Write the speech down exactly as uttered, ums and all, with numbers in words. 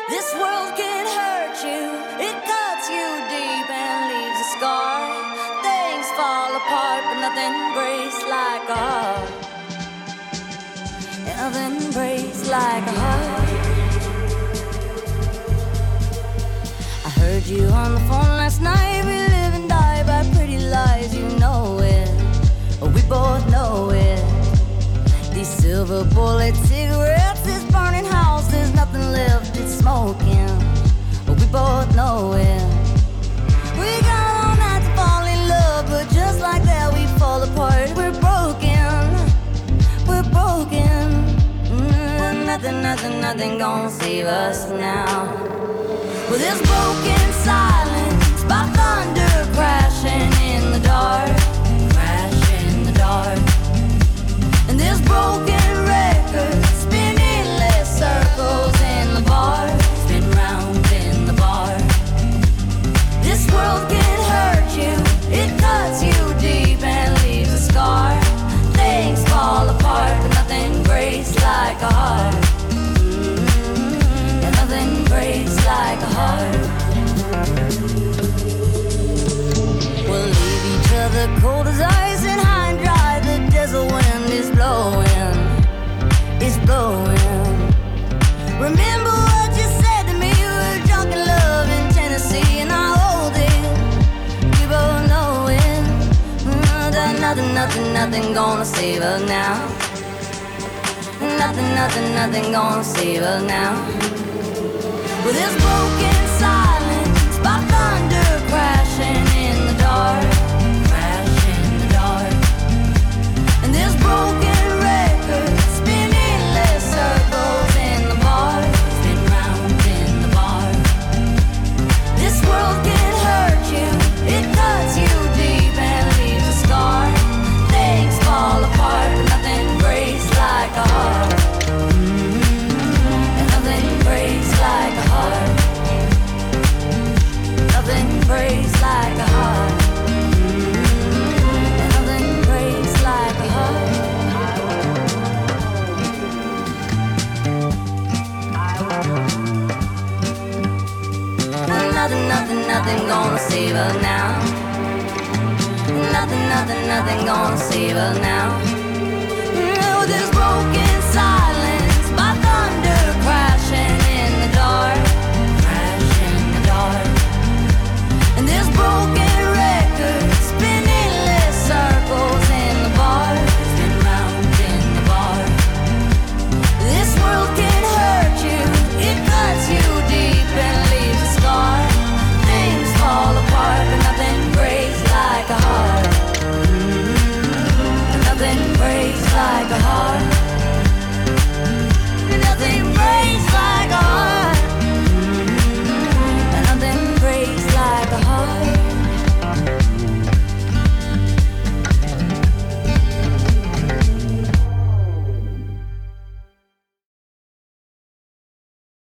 This world can hurt you, it cuts you deep and leaves a scar. Things fall apart, but nothing breaks like a heart. Nothing breaks like a heart. I heard you on the phone last night. We live and die by pretty lies, you know it. We both know it. These silver bullet cigarettes, this burning house, there's nothing left, it's smoking. We both know it. We got all night to fall in love, but just like that we fall apart. We're broken, we're broken. Mm, nothing, nothing, nothing gonna save us now. Well, there's broken silence by thunder crashing in the dark, crash in the dark. And there's broken records spinning less circles in the bar, spin round in the bar. This world can hurt you, it cuts you deep and leaves a scar. Things fall apart, but nothing breaks like a heart. Mm-hmm. And nothing breaks like a heart. We'll leave each other cold as ice and high and dry. The desert wind is blowing, it's blowing. Remember what you said to me, we were drunk in love in Tennessee, and I hold it, we both know it. Mm, that nothing, nothing, nothing gonna save us now. Nothing, nothing, nothing gonna save us now. Well, there's broken silence by thunder crashing in the dark, crash in the dark. And there's broken records spinning less circles in the bar, spin round in the bar. This world can hurt you, it cuts you deep and leaves a scar. Things fall apart, but nothing breaks like a heart. Mm-hmm. And nothing breaks like a heart. Nothing breaks like a heart. Mm-hmm. And nothing breaks like a heart. Nothing, nothing, nothing gonna save us now. Nothing, nothing, nothing gonna save us now. No, there's broken silence